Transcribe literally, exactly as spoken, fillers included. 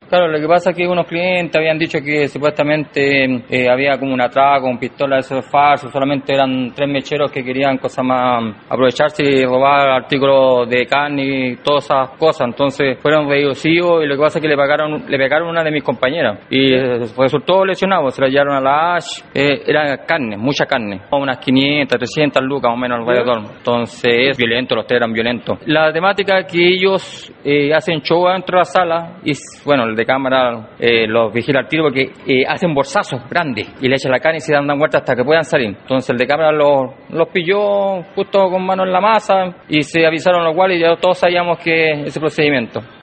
Claro, lo que pasa es que unos clientes habían dicho que supuestamente eh, había como un atraco, con pistola, eso es falso, solamente eran tres mecheros que querían cosas más, aprovecharse y robar artículos de carne y todas esas cosas, entonces fueron reducidos y lo que pasa es que le pagaron, le pegaron a una de mis compañeras y eh, resultó lesionado, se la llevaron a la H, eh, era carne, mucha carne, unas quinientas, trescientas lucas más o menos alrededor, entonces es violento, los tres eran violentos. La temática es que ellos eh, hacen show dentro de la sala y bueno, el de cámara eh, los vigila al tiro porque eh, hacen bolsazos grandes y le echan la carne y se dan vuelta hasta que puedan salir. Entonces el de cámara los, los pilló justo con mano en la masa y se avisaron los cuales y ya todos sabíamos que ese procedimiento.